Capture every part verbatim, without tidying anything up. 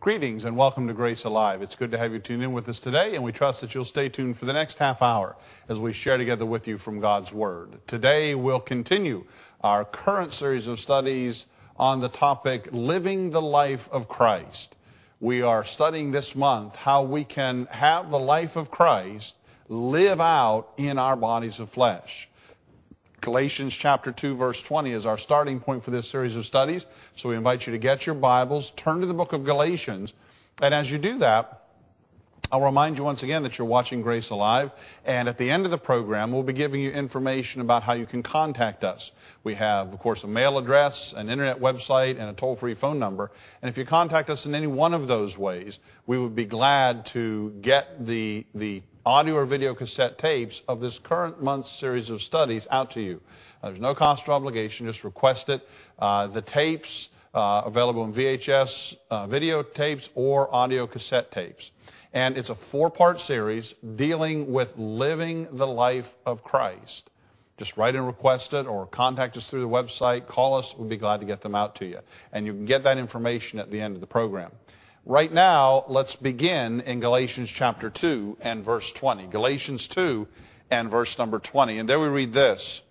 Greetings and welcome to Grace Alive. It's good to have you tuned in with us today, and we trust that you'll stay tuned for the next half hour as we share together with you from God's Word. Today we'll continue our current series of studies on the topic, Living the Life of Christ. We are studying this month how we can have the life of Christ live out in our bodies of flesh. Galatians chapter two, verse twenty is our starting point for this series of studies. So we invite you to get your Bibles, turn to the book of Galatians, and as you do that, I'll remind you once again that you're watching Grace Alive, and at the end of the program, we'll be giving you information about how you can contact us. We have, of course, a mail address, an internet website, and a toll-free phone number. And if you contact us in any one of those ways, we would be glad to get the the audio or video cassette tapes of this current month's series of studies out to you. Uh, there's no cost or obligation, just request it. Uh, the tapes uh, available in V H S uh, video tapes or audio cassette tapes. And it's a four-part series dealing with living the life of Christ. Just write and request it or contact us through the website. Call us. We'll be glad to get them out to you. And you can get that information at the end of the program. Right now, let's begin in Galatians chapter two and verse twenty. Galatians two and verse number twenty. And there we read this.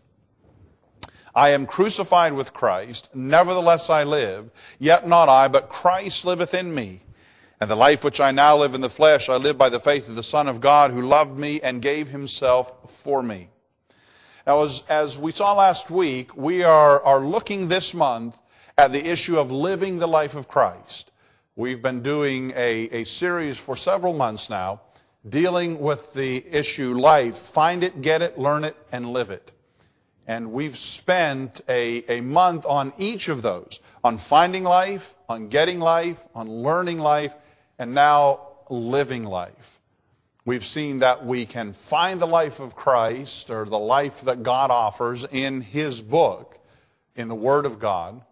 I am crucified with Christ, nevertheless I live, yet not I, but Christ liveth in me. And the life which I now live in the flesh, I live by the faith of the Son of God, who loved me and gave himself for me. Now, as, as we saw last week, we are, are looking this month at the issue of living the life of Christ. We've been doing a, a series for several months now dealing with the issue life. Find it, get it, learn it, and live it. And we've spent a, a month on each of those, on finding life, on getting life, on learning life, and now living life. We've seen that we can find the life of Christ, or the life that God offers in His book, in the Word of God.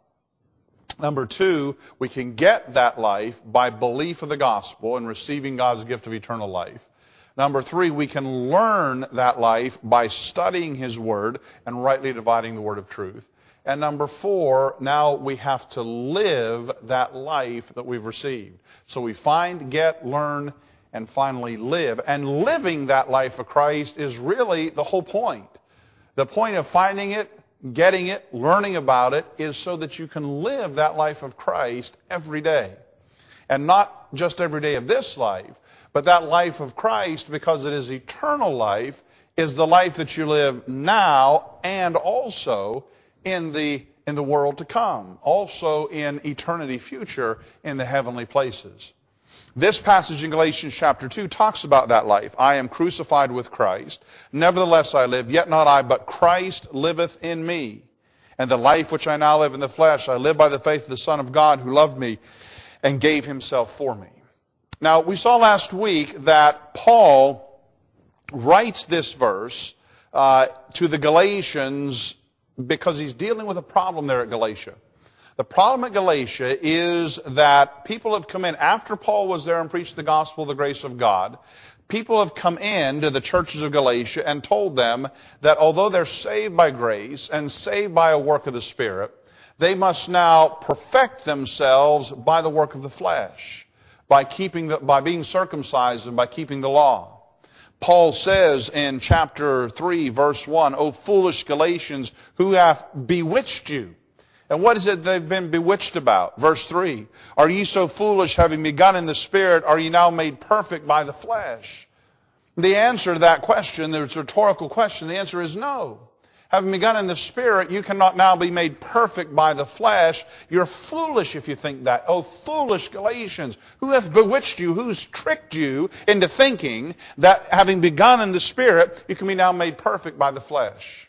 Number two, we can get that life by belief of the gospel and receiving God's gift of eternal life. Number three, we can learn that life by studying His Word and rightly dividing the Word of truth. And number four, now we have to live that life that we've received. So we find, get, learn, and finally live. And living that life of Christ is really the whole point. The point of finding it, getting it, learning about it, is so that you can live that life of Christ every day. And not just every day of this life, but that life of Christ, because it is eternal life, is the life that you live now and also in the, in the world to come, also in eternity future in the heavenly places. This passage in Galatians chapter two talks about that life. I am crucified with Christ. Nevertheless I live, yet not I, but Christ liveth in me. And the life which I now live in the flesh, I live by the faith of the Son of God, who loved me and gave himself for me. Now, we saw last week that Paul writes this verse uh, to the Galatians because he's dealing with a problem there at Galatia. The problem at Galatia is that people have come in, after Paul was there and preached the gospel of the grace of God, people have come in to the churches of Galatia and told them that although they're saved by grace and saved by a work of the Spirit, they must now perfect themselves by the work of the flesh, by keeping the, by being circumcised and by keeping the law. Paul says in chapter three, verse one, O foolish Galatians, who hath bewitched you? And what is it they've been bewitched about? Verse three, are ye so foolish, having begun in the Spirit, are ye now made perfect by the flesh? The answer to that question, the rhetorical question, the answer is no. Having begun in the Spirit, you cannot now be made perfect by the flesh. You're foolish if you think that. Oh, foolish Galatians, who hath bewitched you, who's tricked you into thinking that having begun in the Spirit, you can be now made perfect by the flesh?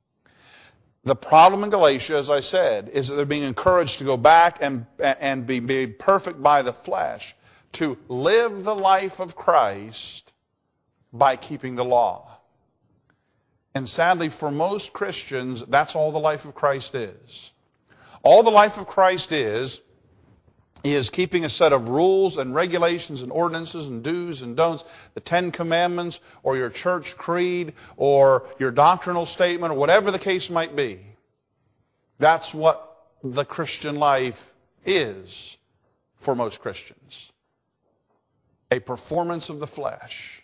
The problem in Galatia, as I said, is that they're being encouraged to go back and, and be made perfect by the flesh, to live the life of Christ by keeping the law. And sadly, for most Christians, that's all the life of Christ is. All the life of Christ is, is keeping a set of rules and regulations and ordinances and do's and don'ts, the Ten Commandments or your church creed or your doctrinal statement or whatever the case might be. That's what the Christian life is for most Christians. A performance of the flesh.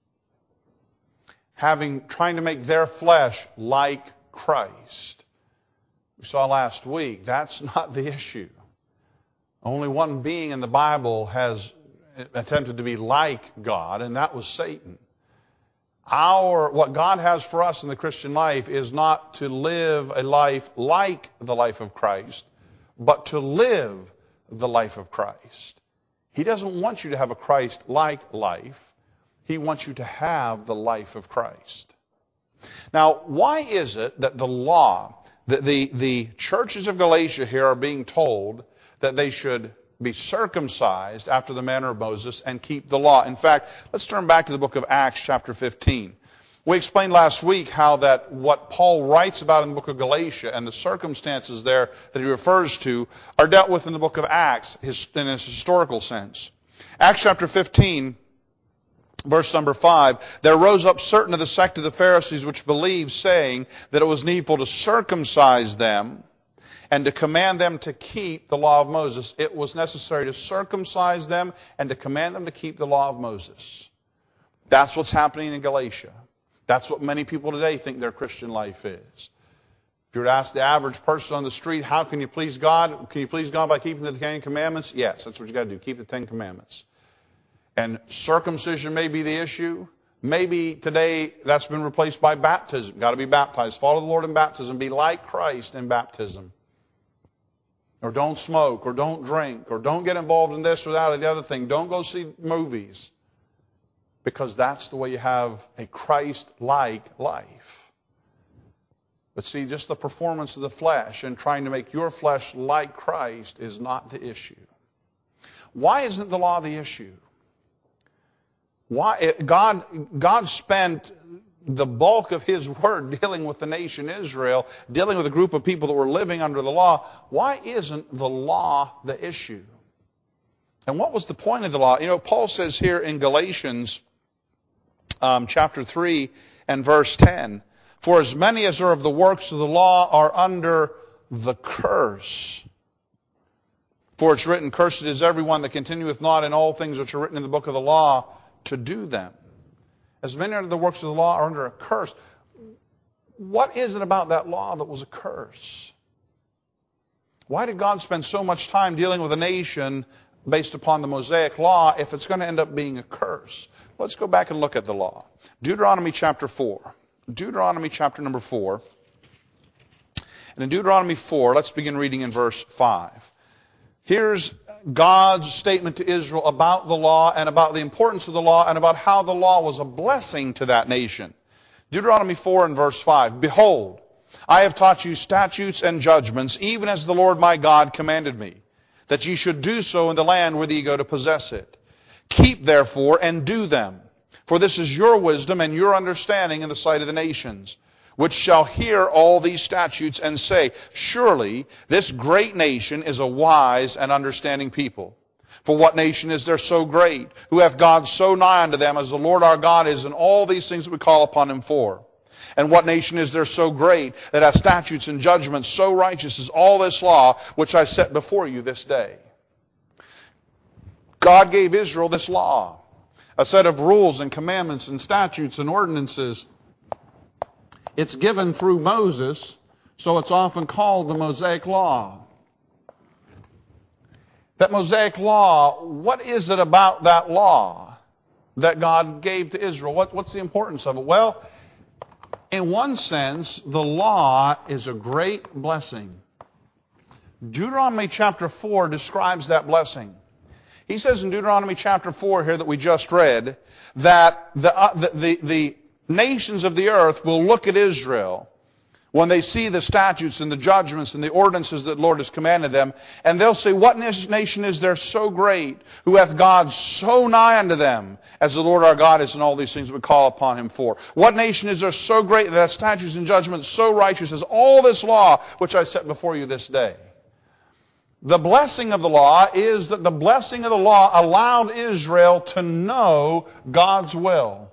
Having, trying to make their flesh like Christ. We saw last week, that's not the issue. Only one being in the Bible has attempted to be like God, and that was Satan. Our, what God has for us in the Christian life is not to live a life like the life of Christ, but to live the life of Christ. He doesn't want you to have a Christ-like life. He wants you to have the life of Christ. Now, why is it that the law, the, the, the churches of Galatia here are being told that they should be circumcised after the manner of Moses and keep the law? In fact, let's turn back to the book of Acts chapter fifteen. We explained last week how that what Paul writes about in the book of Galatia and the circumstances there that he refers to are dealt with in the book of Acts in a historical sense. Acts chapter fifteen, verse number five, there rose up certain of the sect of the Pharisees which believed, saying that it was needful to circumcise them and to command them to keep the law of Moses. It was necessary to circumcise them and to command them to keep the law of Moses. That's what's happening in Galatia. That's what many people today think their Christian life is. If you were to ask the average person on the street, how can you please God? Can you please God by keeping the Ten Commandments? Yes, that's what you got to do. Keep the Ten Commandments. And circumcision may be the issue. Maybe today that's been replaced by baptism. Got to be baptized. Follow the Lord in baptism. Be like Christ in baptism. Or don't smoke, or don't drink, or don't get involved in this or that or the other thing. Don't go see movies. Because that's the way you have a Christ-like life. But see, just the performance of the flesh and trying to make your flesh like Christ is not the issue. Why isn't the law the issue? Why God, God spent the bulk of His Word dealing with the nation Israel, dealing with a group of people that were living under the law. Why isn't the law the issue? And what was the point of the law? You know, Paul says here in Galatians um, chapter three and verse ten, for as many as are of the works of the law are under the curse. For it's written, cursed is everyone that continueth not in all things which are written in the book of the law to do them. As many under the works of the law are under a curse. What is it about that law that was a curse? Why did God spend so much time dealing with a nation based upon the Mosaic law if it's going to end up being a curse? Let's go back and look at the law. Deuteronomy chapter four. Deuteronomy chapter number four. And in Deuteronomy four, let's begin reading in verse five. Here's God's statement to Israel about the law and about the importance of the law and about how the law was a blessing to that nation. Deuteronomy four and verse five. Behold, I have taught you statutes and judgments, even as the Lord my God commanded me, that ye should do so in the land whither ye go to possess it. Keep therefore and do them, for this is your wisdom and your understanding in the sight of the nations, which shall hear all these statutes and say, surely this great nation is a wise and understanding people. For what nation is there so great, who hath God so nigh unto them as the Lord our God is in all these things that we call upon Him for? And what nation is there so great that hath statutes and judgments so righteous as all this law which I set before you this day? God gave Israel this law, a set of rules and commandments and statutes and ordinances. It's given through Moses, so it's often called the Mosaic Law. That Mosaic Law, what is it about that law that God gave to Israel? What, what's the importance of it? Well, in one sense, the law is a great blessing. Deuteronomy chapter four describes that blessing. He says in Deuteronomy chapter four here that we just read, that the, uh, the, the, the nations of the earth will look at Israel when they see the statutes and the judgments and the ordinances that the Lord has commanded them, and they'll say, what nation is there so great, who hath God so nigh unto them, as the Lord our God is in all these things we call upon Him for? What nation is there so great that hath statutes and judgments so righteous as all this law which I set before you this day? The blessing of the law is that the blessing of the law allowed Israel to know God's will.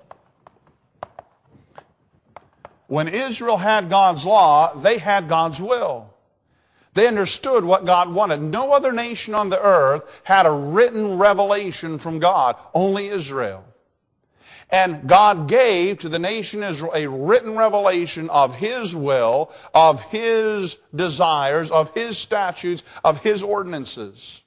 When Israel had God's law, they had God's will. They understood what God wanted. No other nation on the earth had a written revelation from God, only Israel. And God gave to the nation Israel a written revelation of His will, of His desires, of His statutes, of His ordinances.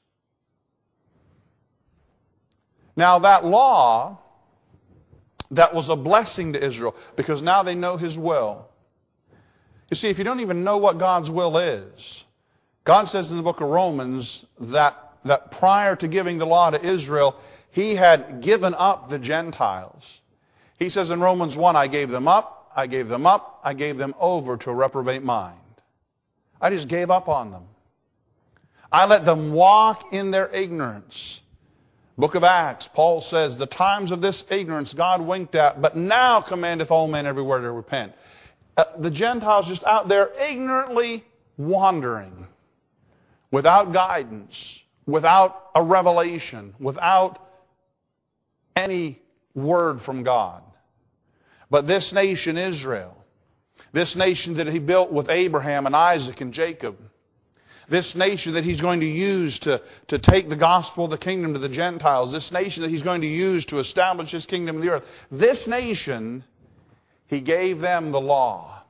Now that law, that was a blessing to Israel, because now they know His will. You see, if you don't even know what God's will is, God says in the book of Romans that, that prior to giving the law to Israel, He had given up the Gentiles. He says in Romans one, I gave them up, I gave them up, I gave them over to a reprobate mind. I just gave up on them. I let them walk in their ignorance. Book of Acts, Paul says, the times of this ignorance God winked at, but now commandeth all men everywhere to repent. Uh, the Gentiles just out there ignorantly wandering, without guidance, without a revelation, without any word from God. But this nation, Israel, this nation that He built with Abraham and Isaac and Jacob, this nation that He's going to use to, to take the gospel of the kingdom to the Gentiles, this nation that He's going to use to establish His kingdom in the earth, this nation, He gave them the law.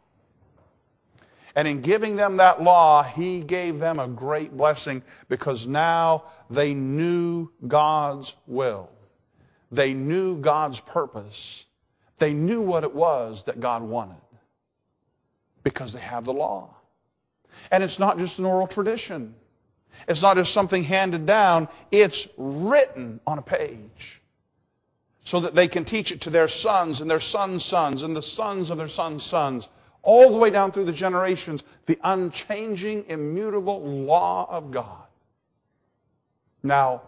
And in giving them that law, He gave them a great blessing, because now they knew God's will. They knew God's purpose. They knew what it was that God wanted, because they have the law. And it's not just an oral tradition. It's not just something handed down. It's written on a page, so that they can teach it to their sons and their sons' sons and the sons of their sons' sons, all the way down through the generations, the unchanging, immutable law of God. Now,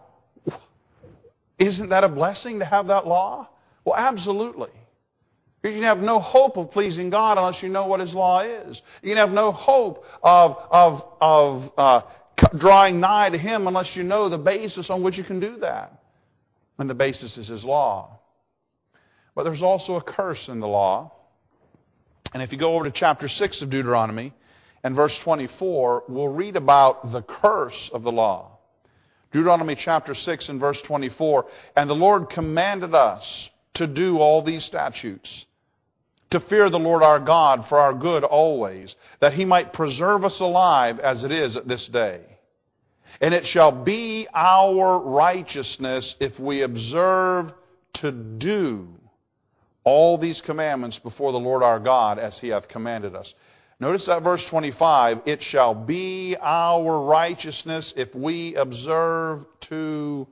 isn't that a blessing to have that law? Well, absolutely. You can have no hope of pleasing God unless you know what His law is. You can have no hope of, of, of uh, drawing nigh to Him unless you know the basis on which you can do that. And the basis is His law. But there's also a curse in the law. And if you go over to chapter six of Deuteronomy and verse twenty-four, we'll read about the curse of the law. Deuteronomy chapter six and verse twenty-four, and the Lord commanded us to do all these statutes, to fear the Lord our God for our good always, that He might preserve us alive as it is at this day. And it shall be our righteousness if we observe to do all these commandments before the Lord our God as He hath commanded us. Notice that verse twenty-five, it shall be our righteousness if we observe to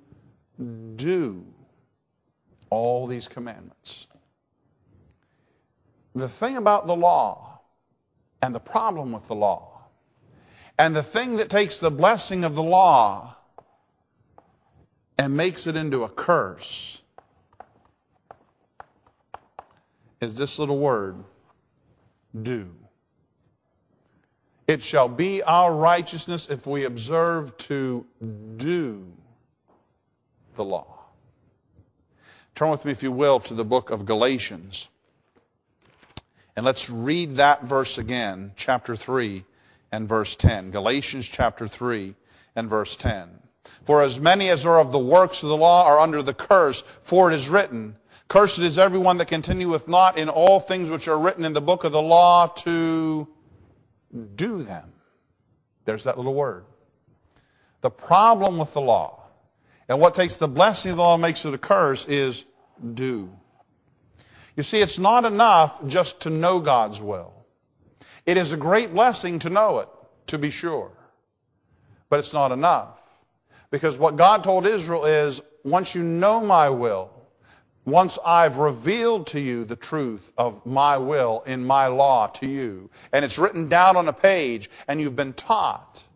do all these commandments. The thing about the law, and the problem with the law, and the thing that takes the blessing of the law and makes it into a curse, is this little word, do. It shall be our righteousness if we observe to do the law. Turn with me, if you will, to the book of Galatians. And let's read that verse again, chapter three and verse ten. Galatians chapter three and verse ten. For as many as are of the works of the law are under the curse, for it is written, cursed is everyone that continueth not in all things which are written in the book of the law to do them. There's that little word. The problem with the law, and what takes the blessing of the law and makes it a curse, is do. You see, it's not enough just to know God's will. It is a great blessing to know it, to be sure. But it's not enough. Because what God told Israel is, once you know my will, once I've revealed to you the truth of my will in my law to you, and it's written down on a page, and you've been taught,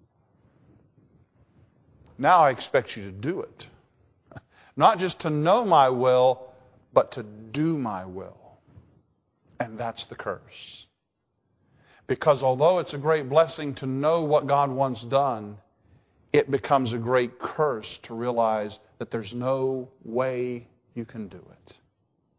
now I expect you to do it. Not just to know my will, but to do my will. And that's the curse. Because although it's a great blessing to know what God wants done, it becomes a great curse to realize that there's no way you can do it.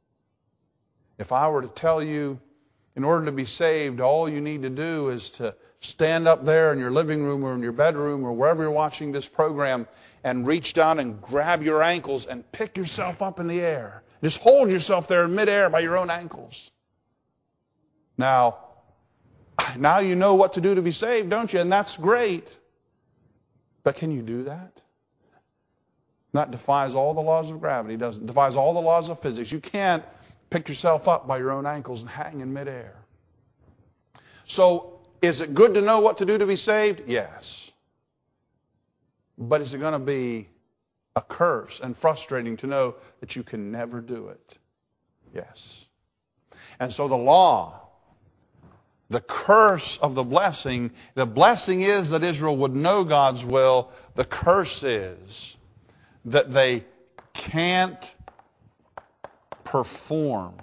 If I were to tell you, in order to be saved, all you need to do is to stand up there in your living room or in your bedroom or wherever you're watching this program and reach down and grab your ankles and pick yourself up in the air. Just hold yourself there in midair by your own ankles. Now, now you know what to do to be saved, don't you? And that's great. But can you do that? That defies all the laws of gravity, doesn't it? Defies all the laws of physics. You can't pick yourself up by your own ankles and hang in midair. So, is it good to know what to do to be saved? Yes. But is it going to be a curse and frustrating to know that you can never do it? Yes. And so the law, the curse of the blessing, the blessing is that Israel would know God's will. The curse is that they can't perform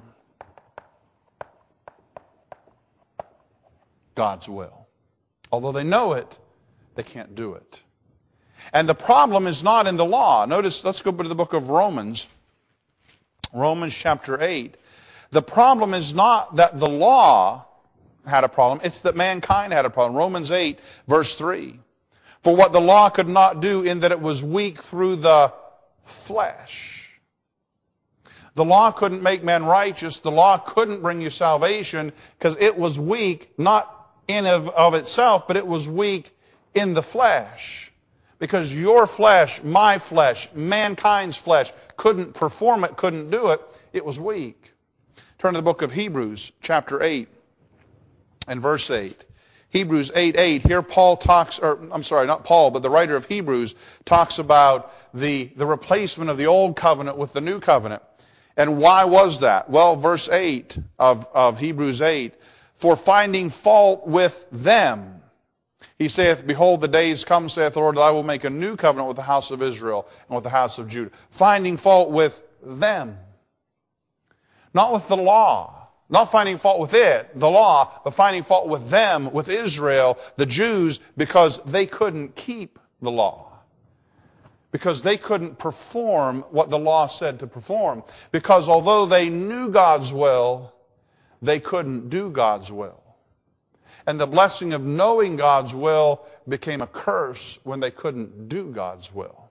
God's will. Although they know it, they can't do it. And the problem is not in the law. Notice, let's go to the book of Romans. Romans chapter eight. The problem is not that the law had a problem. It's that mankind had a problem. Romans eight, verse three. For what the law could not do in that it was weak through the flesh. The law couldn't make men righteous. The law couldn't bring you salvation because it was weak, not in of, of itself, but it was weak in the flesh. Because your flesh, my flesh, mankind's flesh couldn't perform it, couldn't do it. It was weak. Turn to the book of Hebrews, chapter eight, and verse eight. Hebrews eight eight. Here Paul talks, or I'm sorry, not Paul, but the writer of Hebrews talks about the, the replacement of the old covenant with the new covenant. And why was that? Well, verse eight of, of Hebrews eight. For finding fault with them, he saith, behold, the days come, saith the Lord, that I will make a new covenant with the house of Israel and with the house of Judah. Finding fault with them. Not with the law. Not finding fault with it, the law, but finding fault with them, with Israel, the Jews, because they couldn't keep the law. Because they couldn't perform what the law said to perform. Because although they knew God's will, they couldn't do God's will. And the blessing of knowing God's will became a curse when they couldn't do God's will.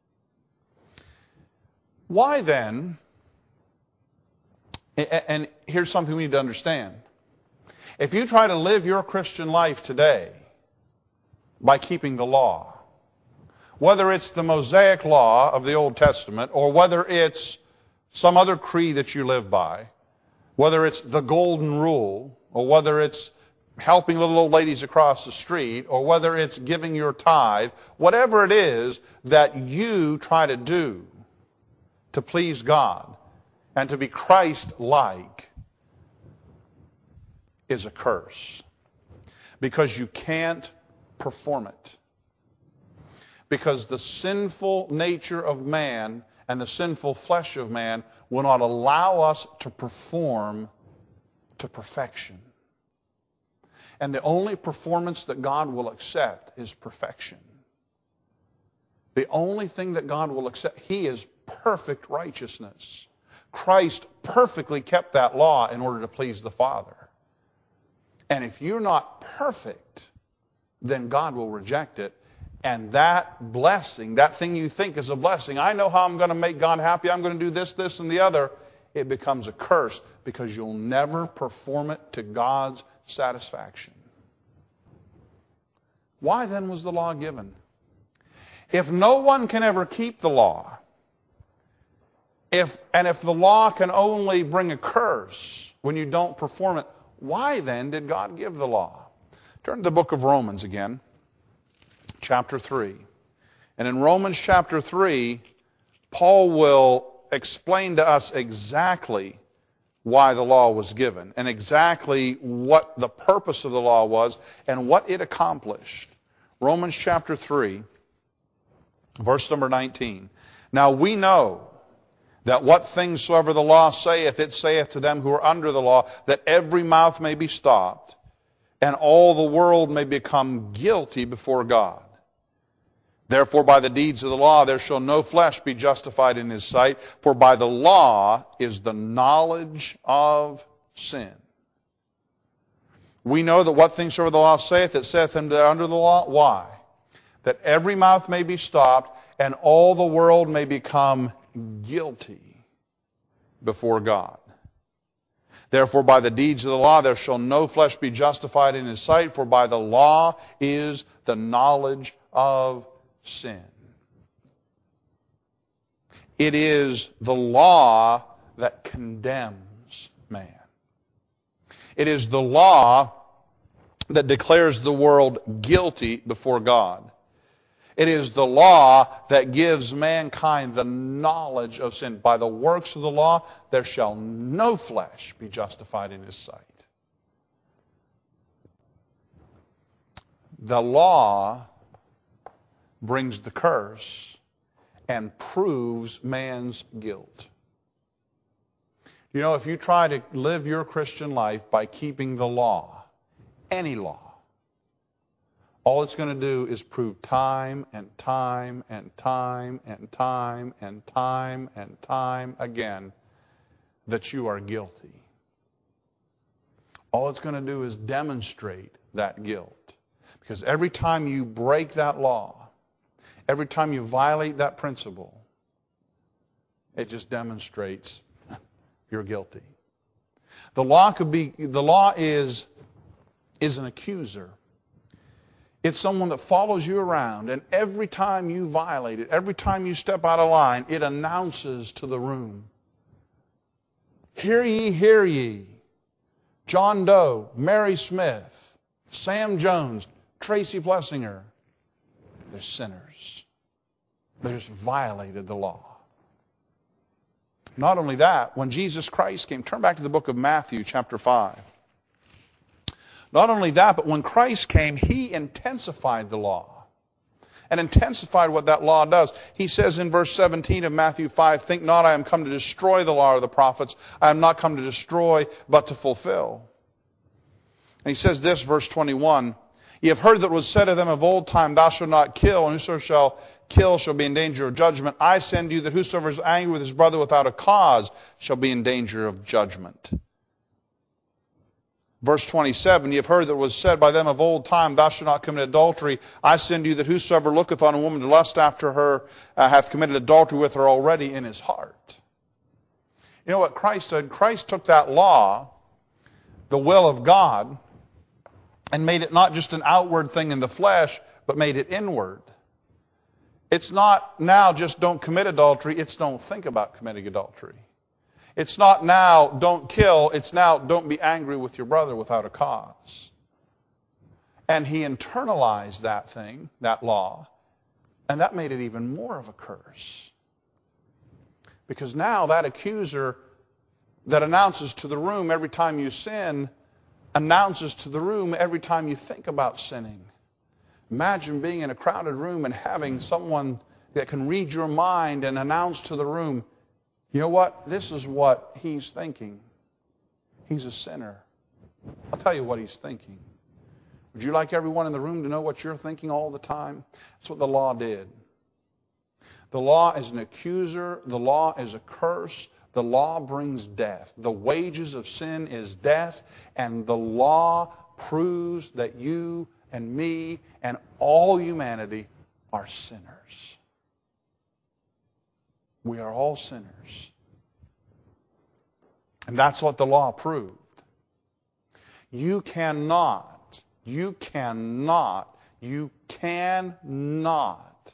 Why then, and here's something we need to understand. If you try to live your Christian life today by keeping the law, whether it's the Mosaic law of the Old Testament or whether it's some other creed that you live by, whether it's the golden rule or whether it's helping little old ladies across the street, or whether it's giving your tithe, whatever it is that you try to do to please God and to be Christ-like is a curse. Because you can't perform it. Because the sinful nature of man and the sinful flesh of man will not allow us to perform to perfection. And the only performance that God will accept is perfection. The only thing that God will accept, He is perfect righteousness. Christ perfectly kept that law in order to please the Father. And if you're not perfect, then God will reject it. And that blessing, that thing you think is a blessing, I know how I'm going to make God happy, I'm going to do this, this, and the other, it becomes a curse because you'll never perform it to God's satisfaction. Why then was the law given? If no one can ever keep the law, if and if the law can only bring a curse when you don't perform it, why then did God give the law? Turn to the book of Romans again, chapter three. And in Romans chapter three, Paul will explain to us exactly why the law was given and exactly what the purpose of the law was and what it accomplished. Romans chapter three, verse number nineteen. Now we know that what things soever the law saith, it saith to them who are under the law, that every mouth may be stopped, and all the world may become guilty before God. Therefore, by the deeds of the law, there shall no flesh be justified in his sight, for by the law is the knowledge of sin. We know that what things soever the law saith, that saith them that are under the law. Why? That every mouth may be stopped, and all the world may become guilty before God. Therefore, by the deeds of the law there shall no flesh be justified in his sight, for by the law is the knowledge of sin. It is the law that condemns man. It is the law that declares the world guilty before God. It is the law that gives mankind the knowledge of sin. By the works of the law, there shall no flesh be justified in his sight. The law brings the curse and proves man's guilt. You know, if you try to live your Christian life by keeping the law, any law, all it's going to do is prove time and time and time and time and time and time again that you are guilty. All it's going to do is demonstrate that guilt. Because every time you break that law, every time you violate that principle, it just demonstrates you're guilty. The law could be, the law is, is an accuser. It's someone that follows you around, and every time you violate it, every time you step out of line, it announces to the room, "Hear ye, hear ye, John Doe, Mary Smith, Sam Jones, Tracy Plessinger, they're sinners. They just violated the law." Not only that, when Jesus Christ came, turn back to the book of Matthew chapter five. Not only that, but when Christ came, He intensified the law and intensified what that law does. He says in verse seventeen of Matthew five, "Think not I am come to destroy the law or the prophets. I am not come to destroy, but to fulfill." And He says this, verse twenty-one, "Ye have heard that it was said of them of old time, Thou shalt not kill, and whosoever shall kill shall be in danger of judgment. I send you that whosoever is angry with his brother without a cause shall be in danger of judgment." Verse twenty-seven, "Ye have heard that it was said by them of old time, Thou shalt not commit adultery. I send you that whosoever looketh on a woman to lust after her uh, hath committed adultery with her already in his heart." You know what Christ did? Christ took that law, the will of God, and made it not just an outward thing in the flesh, but made it inward. It's not now just don't commit adultery, it's don't think about committing adultery. It's not now don't kill, it's now don't be angry with your brother without a cause. And He internalized that thing, that law, and that made it even more of a curse. Because now that accuser that announces to the room every time you sin, announces to the room every time you think about sinning. Imagine being in a crowded room and having someone that can read your mind and announce to the room, "You know what? This is what he's thinking. He's a sinner." I'll tell you what he's thinking. Would you like everyone in the room to know what you're thinking all the time? That's what the law did. The law is an accuser. The law is a curse. The law brings death. The wages of sin is death, and the law proves that you and me and all humanity are sinners. We are all sinners. And that's what the law proved. You cannot, you cannot, you cannot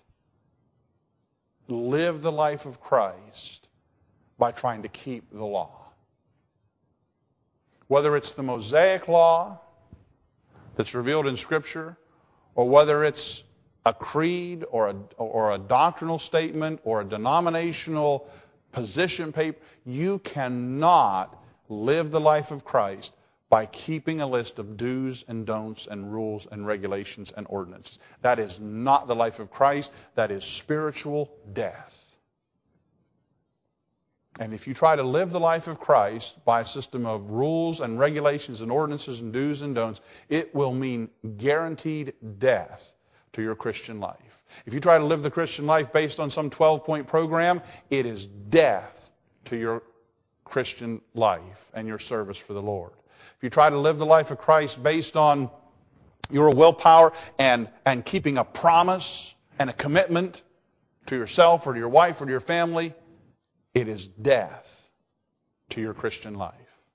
live the life of Christ by trying to keep the law. Whether it's the Mosaic law that's revealed in Scripture, or whether it's a creed or a, or a doctrinal statement or a denominational position paper, you cannot live the life of Christ by keeping a list of do's and don'ts and rules and regulations and ordinances. That is not the life of Christ. That is spiritual death. And if you try to live the life of Christ by a system of rules and regulations and ordinances and do's and don'ts, it will mean guaranteed death to your Christian life. If you try to live the Christian life based on some twelve-point program, it is death to your Christian life and your service for the Lord. if you try to live the life of Christ based on your willpower and, and keeping a promise and a commitment to yourself or to your wife or to your family, it is death to your Christian life.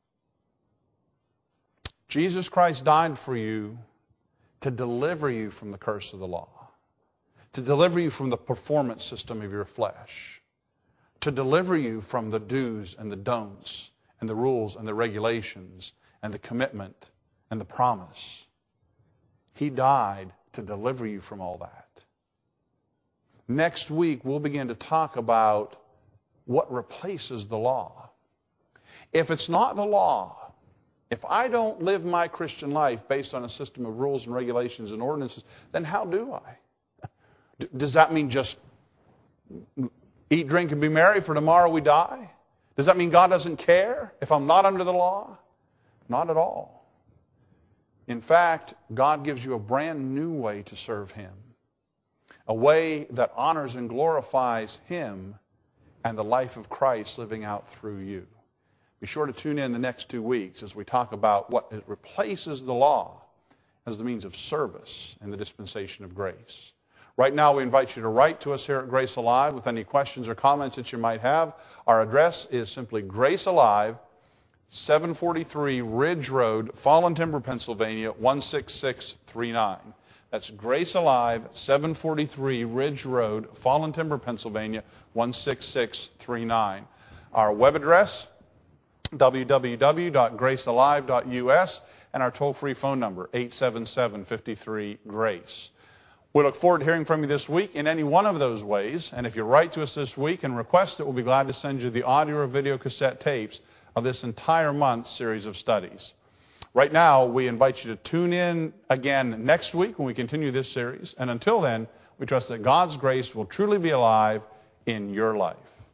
Jesus Christ died for you to deliver you from the curse of the law, to deliver you from the performance system of your flesh, to deliver you from the do's and the don'ts and the rules and the regulations and the commitment and the promise. He died to deliver you from all that. Next week, we'll begin to talk about what replaces the law. If it's not the law, if I don't live my Christian life based on a system of rules and regulations and ordinances, then how do I? D- does that mean just eat, drink, and be merry, for tomorrow we die? Does that mean God doesn't care if I'm not under the law? Not at all. In fact, God gives you a brand new way to serve Him, a way that honors and glorifies Him and the life of Christ living out through you. Be sure to tune in the next two weeks as we talk about what it replaces the law as the means of service in the dispensation of grace. Right now, we invite you to write to us here at Grace Alive with any questions or comments that you might have. Our address is simply Grace Alive, seven forty-three Ridge Road, Fallen Timber, Pennsylvania, one six six three nine. That's Grace Alive, seven forty-three Ridge Road, Fallen Timber, Pennsylvania, one six six three nine. Our web address, w w w dot grace alive dot u s, and our toll-free phone number, eight seven seven, five three, GRACE. We look forward to hearing from you this week in any one of those ways, and if you write to us this week and request it, we'll be glad to send you the audio or video cassette tapes of this entire month's series of studies. Right now, we invite you to tune in again next week when we continue this series, and until then, we trust that God's grace will truly be alive in your life.